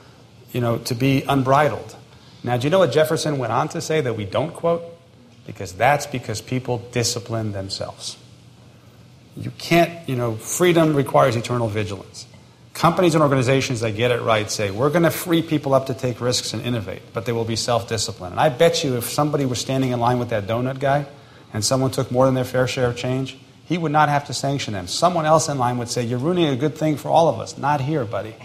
Speaker 3: To be unbridled. Now, do you know what Jefferson went on to say that we don't quote? Because people discipline themselves. You can't, freedom requires eternal vigilance. Companies and organizations that get it right say, we're going to free people up to take risks and innovate, but they will be self-disciplined. And I bet you if somebody was standing in line with that donut guy and someone took more than their fair share of change, he would not have to sanction them. Someone else in line would say, you're ruining a good thing for all of us. Not here, buddy.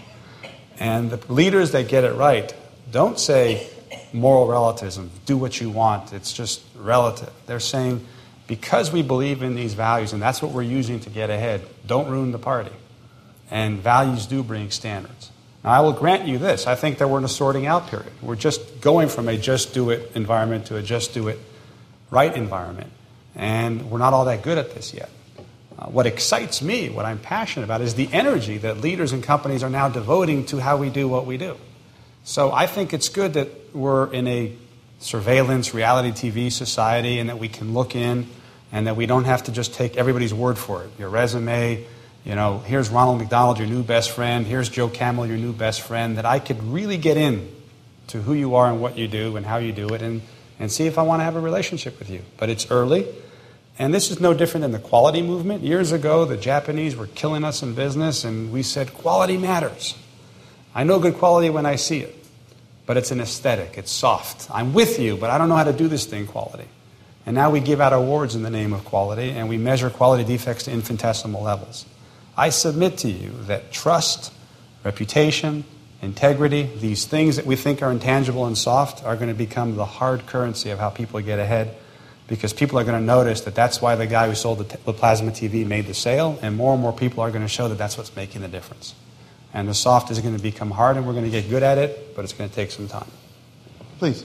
Speaker 3: And the leaders that get it right don't say moral relativism, do what you want, it's just relative. They're saying, because we believe in these values, and that's what we're using to get ahead, don't ruin the party. And values do bring standards. Now, I will grant you this. I think that we're in a sorting out period. We're just going from a just do it environment to a just do it right environment. And we're not all that good at this yet. What excites me, what I'm passionate about, is the energy that leaders and companies are now devoting to how we do what we do. So I think it's good that we're in a surveillance, reality TV society, and that we can look in and that we don't have to just take everybody's word for it. Your resume, here's Ronald McDonald, your new best friend. Here's Joe Camel, your new best friend. That I could really get in to who you are and what you do and how you do it and see if I want to have a relationship with you. But it's early. And this is no different than the quality movement. Years ago, the Japanese were killing us in business, and we said, quality matters. I know good quality when I see it. But it's an aesthetic. It's soft. I'm with you, but I don't know how to do this thing quality. And now we give out awards in the name of quality, and we measure quality defects to infinitesimal levels. I submit to you that trust, reputation, integrity, these things that we think are intangible and soft are going to become the hard currency of how people get ahead, because people are going to notice that that's why the guy who sold the plasma TV made the sale, and more people are going to show that that's what's making the difference. And the soft is going to become hard, and we're going to get good at it, but it's going to take some time.
Speaker 2: Please.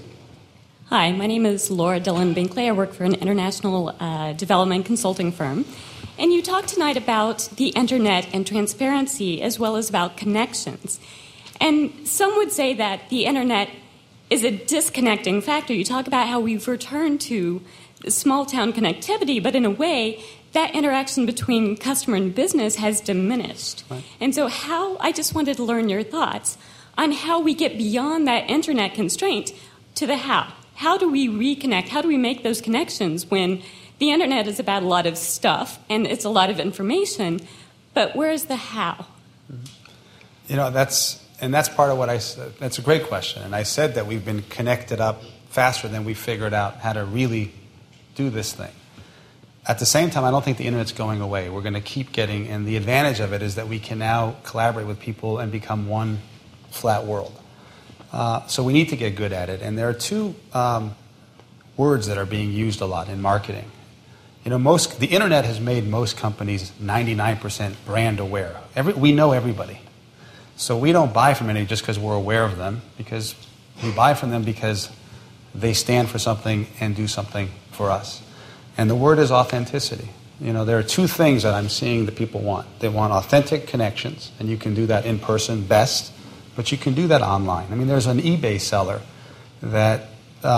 Speaker 5: Hi, my name is Laura Dillon Binkley. I work for an international development consulting firm. And you talked tonight about the internet and transparency as well as about connections. And some would say that the internet is a disconnecting factor. You talk about how we've returned to small-town connectivity, but in a way, that interaction between customer and business has diminished.
Speaker 3: Right.
Speaker 5: And so I just wanted to learn your thoughts on how we get beyond that internet constraint to the how. How do we reconnect? How do we make those connections when the internet is about a lot of stuff and it's a lot of information, but where's the how?
Speaker 3: That's part of what I said. That's a great question. And I said that we've been connected up faster than we figured out how to really do this thing. At the same time, I don't think the internet's going away. We're going to keep getting, and the advantage of it is that we can now collaborate with people and become one flat world. So we need to get good at it. And there are two words that are being used a lot in marketing. The internet has made most companies 99% brand aware. We know everybody. So we don't buy from anybody just because we're aware of them, because we buy from them because they stand for something and do something for us. And the word is authenticity. There are two things that I'm seeing that people want. They want authentic connections, and you can do that in person best, but you can do that online. I mean, there's an eBay seller that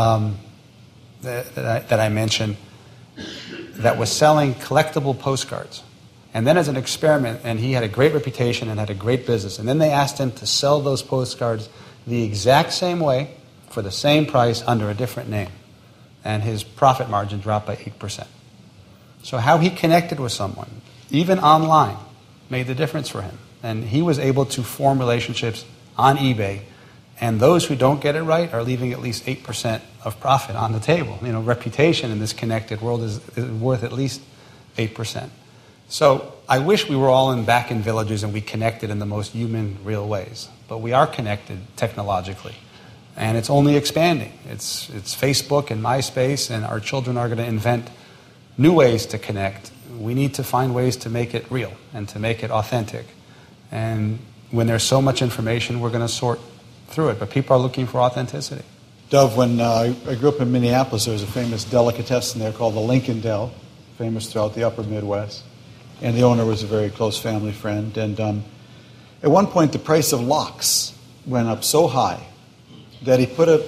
Speaker 3: I mentioned that was selling collectible postcards. And then as an experiment, and he had a great reputation and had a great business, and then they asked him to sell those postcards the exact same way for the same price under a different name. And his profit margin dropped by 8%. So how he connected with someone, even online, made the difference for him. And he was able to form relationships on eBay, and those who don't get it right are leaving at least 8% of profit on the table. Reputation in this connected world is worth at least 8%. So I wish we were all back in villages and we connected in the most human, real ways. But we are connected technologically. And it's only expanding. It's Facebook and MySpace, and our children are going to invent new ways to connect. We need to find ways to make it real and to make it authentic. And when there's so much information, we're going to sort through it. But people are looking for authenticity.
Speaker 2: Dov, when I grew up in Minneapolis, there was a famous delicatessen there called the Lincoln Del, famous throughout the upper Midwest. And the owner was a very close family friend. And at one point, the price of lox went up so high that he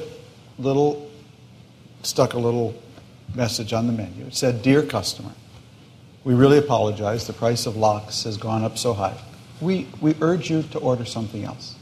Speaker 2: stuck a little message on the menu. It said, "Dear customer, we really apologize. The price of lox has gone up so high. We urge you to order something else."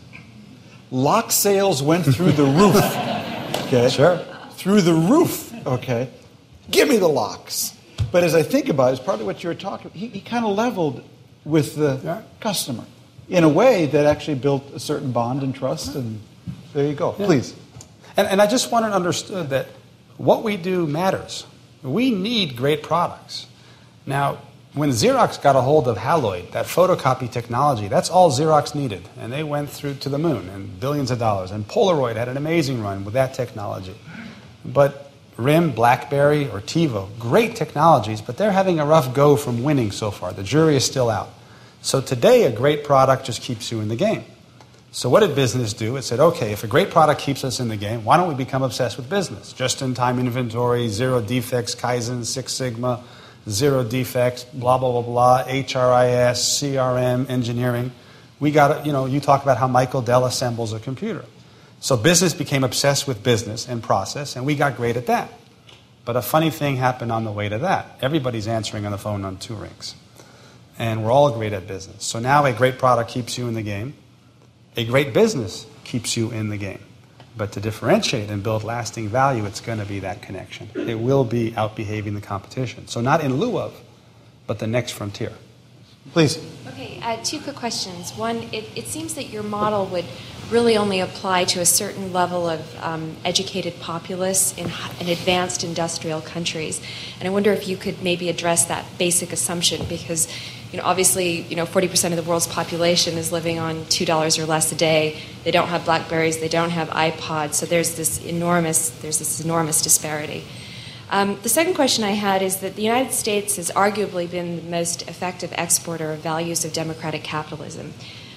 Speaker 2: Lox sales went through the roof. Okay?
Speaker 3: Sure.
Speaker 2: Through the roof. Okay? Give me the lox. But as I think about it, it's probably what you were talking about. He kind of leveled with the customer in a way that actually built a certain bond and trust, and there you go. Yeah. Please.
Speaker 3: And I just want it understood that what we do matters. We need great products. Now, when Xerox got a hold of Haloid, that photocopy technology, that's all Xerox needed. And they went through to the moon and billions of dollars. And Polaroid had an amazing run with that technology. But RIM, BlackBerry, or TiVo, great technologies, but they're having a rough go from winning so far. The jury is still out. So today, a great product just keeps you in the game. So what did business do? It said, okay, if a great product keeps us in the game, why don't we become obsessed with business? Just-in-time inventory, zero defects, Kaizen, Six Sigma, zero defects, blah, blah, blah, blah, HRIS, CRM, engineering. We got, you talk about how Michael Dell assembles a computer. So business became obsessed with business and process, and we got great at that. But a funny thing happened on the way to that. Everybody's answering on the phone on 2 rings. And we're all great at business. So now a great product keeps you in the game. A great business keeps you in the game. But to differentiate and build lasting value, it's going to be that connection. It will be outbehaving the competition. So not in lieu of, but the next frontier. Please.
Speaker 6: Okay, 2 quick questions. One, it seems that your model would really only apply to a certain level of educated populace in advanced industrial countries. And I wonder if you could maybe address that basic assumption, because obviously 40% of the world's population is living on $2 or less a day. They don't have BlackBerries, they don't have iPods, so there's this enormous disparity. The second question I had is that the United States has arguably been the most effective exporter of values of democratic capitalism.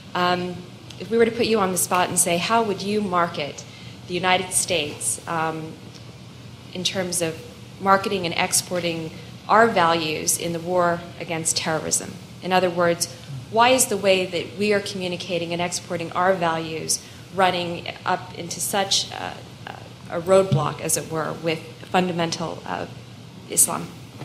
Speaker 6: If we were to put you on the spot and say, how would you market the United States in terms of marketing and exporting our values in the war against terrorism? In other words, why is the way that we are communicating and exporting our values running up into such a roadblock, as it were, with fundamental Islam?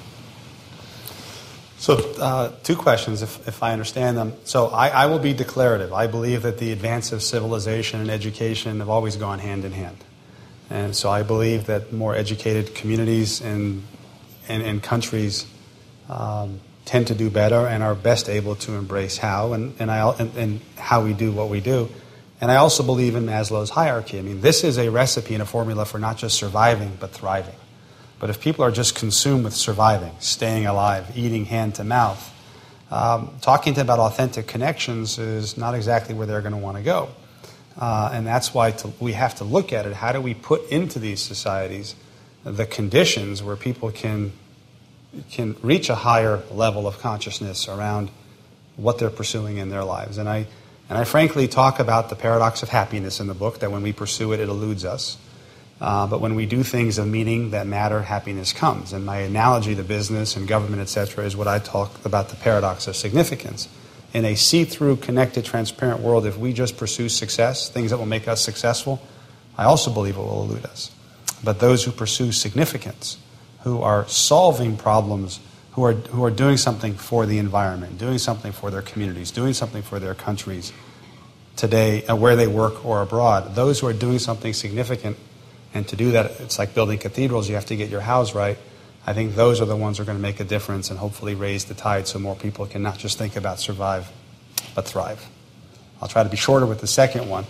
Speaker 3: So, two questions, if I understand them. So, I will be declarative. I believe that the advance of civilization and education have always gone hand in hand. And so I believe that more educated communities and countries tend to do better and are best able to embrace how and how we do what we do. And I also believe in Maslow's hierarchy. I mean, this is a recipe and a formula for not just surviving, but thriving. But if people are just consumed with surviving, staying alive, eating hand to mouth, talking to them about authentic connections is not exactly where they're going to want to go. And that's why we have to look at it. How do we put into these societies the conditions where people can reach a higher level of consciousness around what they're pursuing in their lives? And I frankly talk about the paradox of happiness in the book, that when we pursue it, it eludes us. But when we do things of meaning that matter, happiness comes. And my analogy to business and government, etc., is what I talk about, the paradox of significance. In a see-through, connected, transparent world, if we just pursue success, things that will make us successful, I also believe it will elude us. But those who pursue significance, who are solving problems, who are doing something for the environment, doing something for their communities, doing something for their countries today, where they work or abroad, those who are doing something significant. And to do that, it's like building cathedrals. You have to get your house right. I think those are the ones who are going to make a difference and hopefully raise the tide so more people can not just think about survive, but thrive. I'll try to be shorter with the second one.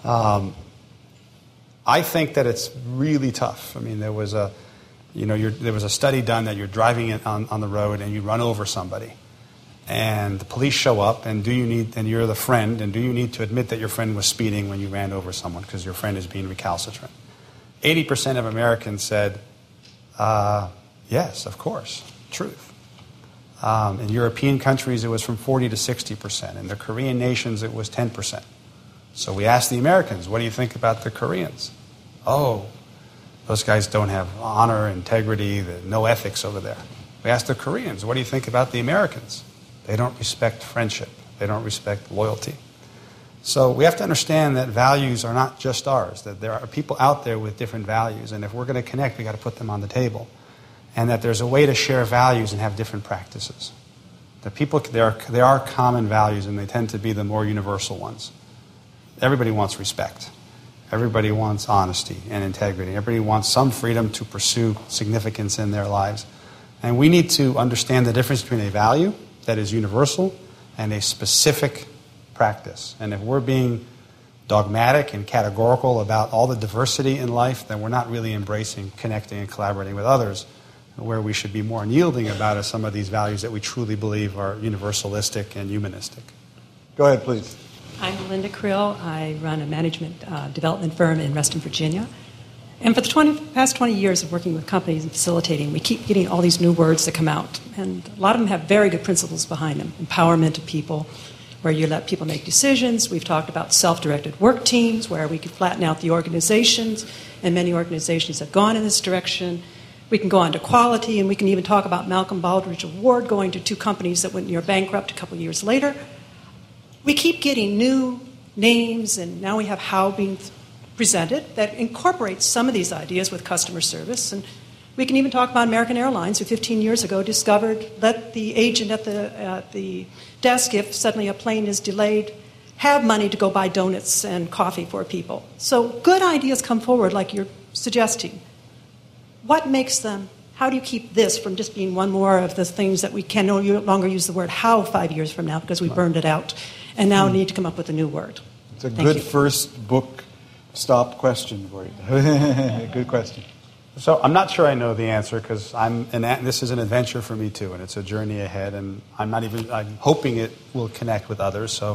Speaker 3: I think that it's really tough. I mean, there was a study done that you're driving on the road and you run over somebody, and the police show up, and you're the friend, and do you need to admit that your friend was speeding when you ran over someone because your friend is being recalcitrant? 80% of Americans said, yes, of course, truth. In European countries, it was from 40 to 60%. In the Korean nations, it was 10%. So we asked the Americans, what do you think about the Koreans? Oh, those guys don't have honor, integrity, no ethics over there. We asked the Koreans, what do you think about the Americans? They don't respect friendship. They don't respect loyalty. So we have to understand that values are not just ours, that there are people out there with different values, and if we're going to connect, we've got to put them on the table. And that there's a way to share values and have different practices. There are common values, and they tend to be the more universal ones. Everybody wants respect. Everybody wants honesty and integrity. Everybody wants some freedom to pursue significance in their lives. And we need to understand the difference between a value that is universal and a specific practice. And if we're being dogmatic and categorical about all the diversity in life, then we're not really embracing, connecting, and collaborating with others. Where we should be more unyielding about is some of these values that we truly believe are universalistic and humanistic.
Speaker 2: Go ahead, please.
Speaker 7: I'm Linda Krill. I run a management development firm in Reston, Virginia. And for the past 20 years of working with companies and facilitating, we keep getting all these new words that come out. And a lot of them have very good principles behind them. Empowerment of people, where you let people make decisions. We've talked about self-directed work teams, where we could flatten out the organizations, and many organizations have gone in this direction. We can go on to quality, and we can even talk about Malcolm Baldrige Award going to two companies that went near bankrupt a couple of years later. We keep getting new names, and now we have how being presented that incorporates some of these ideas with customer service. And we can even talk about American Airlines, who 15 years ago discovered, let the agent at the desk, if suddenly a plane is delayed, have money to go buy donuts and coffee for people. So good ideas come forward like you're suggesting. What makes them, how do you keep this from just being one more of the things that we can no longer use the word how 5 years from now because we burned it out and now need to come up with a new word?
Speaker 2: It's a good first book stop question for you. Good question.
Speaker 3: So I'm not sure I know the answer because this is an adventure for me too, and it's a journey ahead, and I'm hoping it will connect with others. So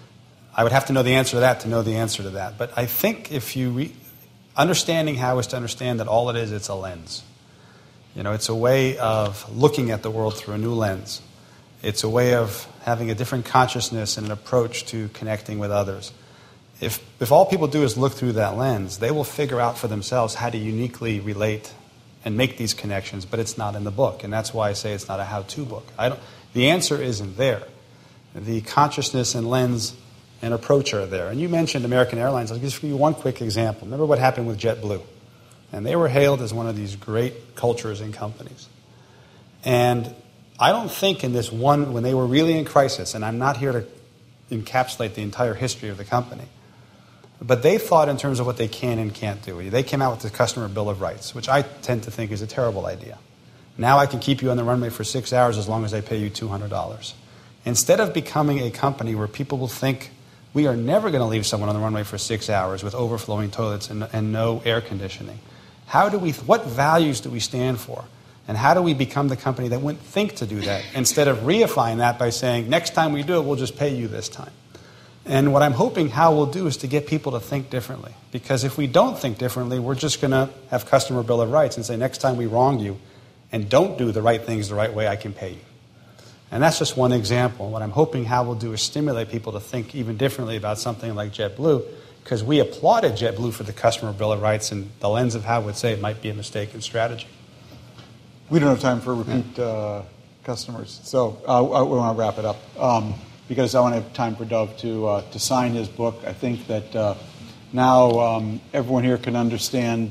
Speaker 3: I would have to know the answer to the answer to that. But I think if you understanding how is to understand that all it is, it's a lens. It's a way of looking at the world through a new lens. It's a way of having a different consciousness and an approach to connecting with others. If all people do is look through that lens, they will figure out for themselves how to uniquely relate and make these connections, but it's not in the book. And that's why I say it's not a how-to book. The answer isn't there. the consciousness and lens and approach are there. And you mentioned American Airlines. I'll just give you one quick example. Remember what happened with JetBlue? And they were hailed as one of these great cultures and companies. And I don't think in this one, when they were really in crisis, and I'm not here to encapsulate the entire history of the company, but they thought in terms of what they can and can't do. They came out with the Customer Bill of Rights, which I tend to think is a terrible idea. Now I can keep you on the runway for 6 hours as long as I pay you $200. Instead of becoming a company where people will think we are never going to leave someone on the runway for 6 hours with overflowing toilets and no air conditioning, what values do we stand for? And how do we become the company that wouldn't think to do that instead of reifying that by saying, next time we do it, we'll just pay you this time? And what I'm hoping HOW will do is to get people to think differently. Because if we don't think differently, we're just going to have Customer Bill of Rights and say, next time we wrong you and don't do the right things the right way, I can pay you. And that's just one example. What I'm hoping HOW will do is stimulate people to think even differently about something like JetBlue, because we applauded JetBlue for the Customer Bill of Rights, and the lens of HOW would say it might be a mistaken strategy.
Speaker 2: We don't have time for repeat customers, so we want to wrap it up because I want to have time for Dov to sign his book. I think that now everyone here can understand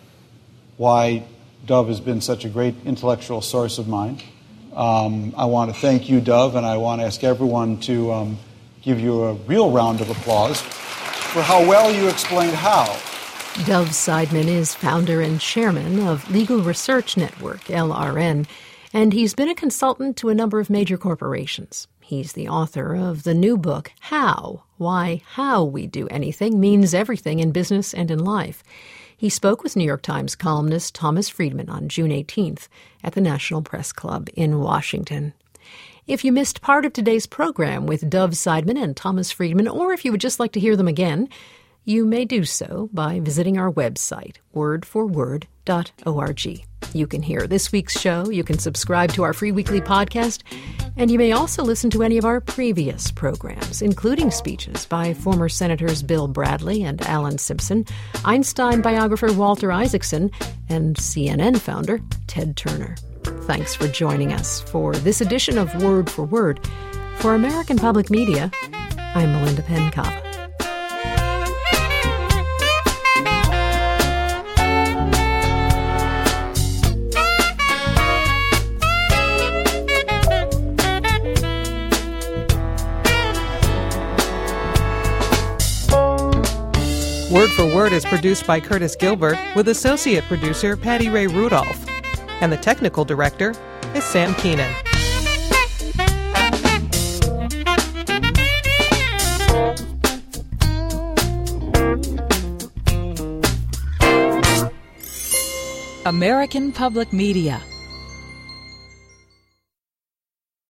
Speaker 2: why Dov has been such a great intellectual source of mine. I want to thank you, Dov, and I want to ask everyone to give you a real round of applause for how well you explained how.
Speaker 1: Dov Seidman is founder and chairman of Legal Research Network, LRN, and he's been a consultant to a number of major corporations. He's the author of the new book, How? Why How We Do Anything Means Everything in Business and in Life. He spoke with New York Times columnist Thomas Friedman on June 18th at the National Press Club in Washington. If you missed part of today's program with Dov Seidman and Thomas Friedman, or if you would just like to hear them again, you may do so by visiting our website, wordforword.org. You can hear this week's show, you can subscribe to our free weekly podcast, and you may also listen to any of our previous programs, including speeches by former Senators Bill Bradley and Alan Simpson, Einstein biographer Walter Isaacson, and CNN founder Ted Turner. Thanks for joining us for this edition of Word for Word. For American Public Media, I'm Melinda Penn-Kava.
Speaker 8: Word for Word is produced by Curtis Gilbert with associate producer Patty Ray Rudolph. And the technical director is Sam Keenan.
Speaker 9: American Public Media